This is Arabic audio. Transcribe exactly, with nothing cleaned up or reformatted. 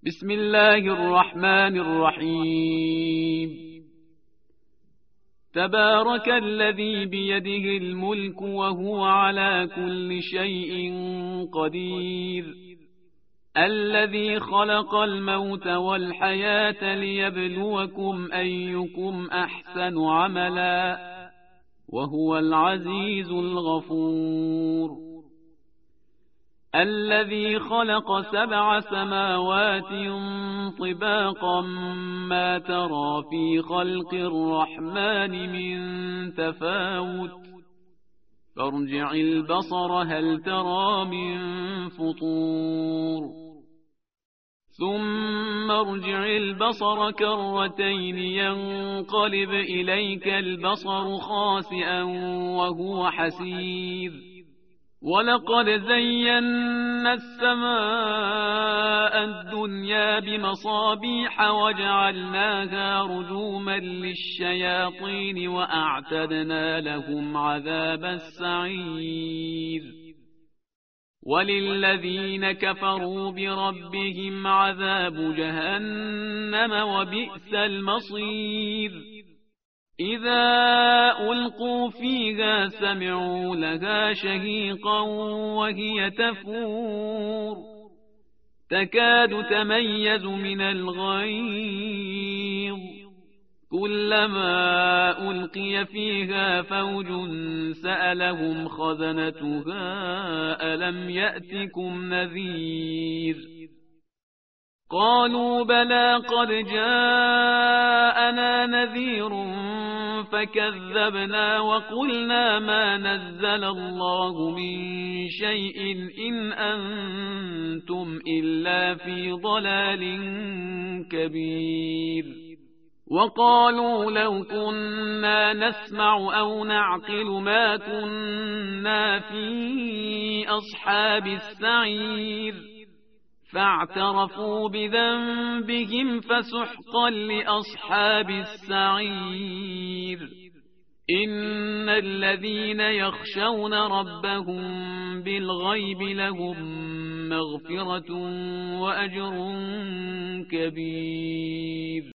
بسم الله الرحمن الرحيم. تبارك الذي بيده الملك وهو على كل شيء قدير، الذي خلق الموت والحياة ليبلوكم أيكم أحسن عملا، وهو العزيز الغفور. الذي خلق سبع سماوات طباقا ما ترى في خلق الرحمن من تفاوت، فارجع البصر هل ترى من فطور، ثم ارجع البصر كرتين ينقلب إليك البصر خاسئا وهو حسير، ولقد زينا السماء الدنيا بمصابيح وجعلناها رجوما للشياطين وأعتدنا لهم عذاب السعير. وللذين كفروا بربهم عذاب جهنم وبئس المصير. إذا ألقوا فيها سمعوا لها شهيقا وهي تفور، تكاد تميز من الغيظ، كلما ألقي فيها فوج سألهم خزنتها ألم يأتكم نذير؟ قالوا بلى قد جاءنا نذير فكذبنا وقلنا ما نزل الله من شيء إن أنتم إلا في ضلال كبير. وقالوا لو كنا نسمع أو نعقل ما كنا في أصحاب السعير، فاعترفوا بذنبهم فسحقا لأصحاب السعير. إن الذين يخشون ربهم بالغيب لهم مغفرة وأجر كبير.